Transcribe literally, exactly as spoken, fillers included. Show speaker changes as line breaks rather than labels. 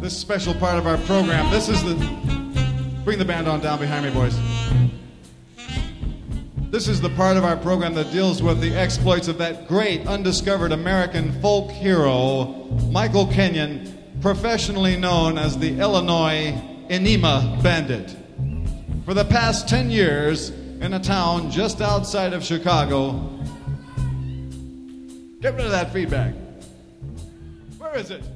this special part of our program. This is the... Bring the band on down behind me, boys. This is the part of our program that deals with the exploits of that great undiscovered American folk hero, Michael Kenyon, professionally known as the Illinois Enema Bandit. For the past ten years, in a town just outside of Chicago... Get rid of that feedback. Where is it?